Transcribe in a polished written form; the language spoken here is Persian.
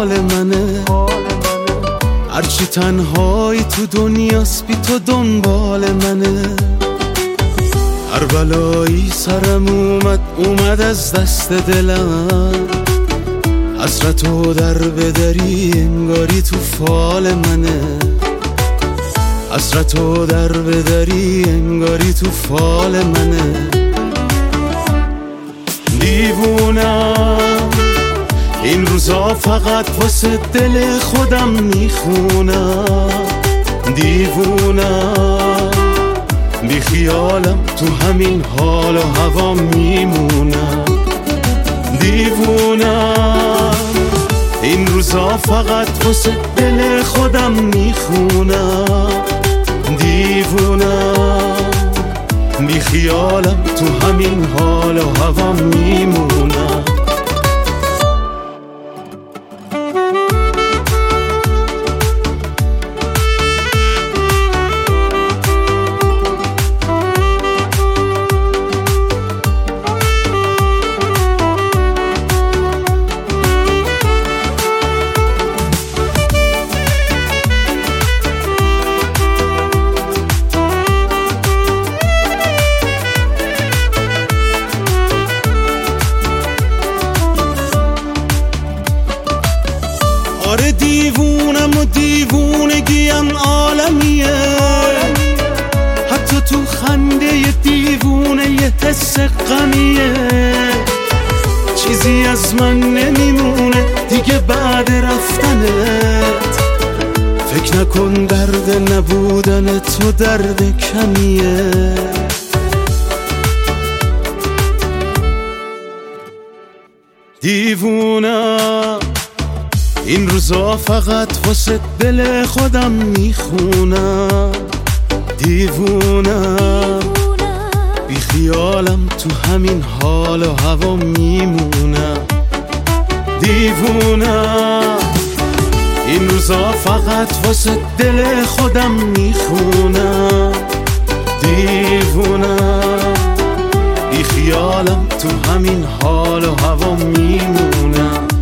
حال منه، هرچی تنهایی تو دنیاست بی تو دنبال منه. هر بلایی سرم اومد از دست دلم، حسرتو در بدری انگاری تو فال منه، حسرتو در بدری انگاری تو فال منه. دیوونم این روزا فقط واسه دل خودم میخونم، دیوونم بی خیالم تو همین حال و هوا میمونم، دیوونم این روزا فقط واسه دل خودم میخونم، دیوونم بی خیالم تو همین حال و هوا میمونم. آره دیوونم و دیوونگیم عالمیه، حتی تو خنده دیوونه یه حس غمیه. چیزی از من نمیمونه دیگه بعد رفتنت، فکر نکن درد نبودن تو درد کمیه. دیوونم این روزا فقط واسه دل خودم میخونم، دیوونم بی خیالم تو همین حال و هوا میمونم، دیوونم این روزا فقط واسه دل خودم میخونم، دیوونم بی خیالم تو همین حال و هوا میمونم.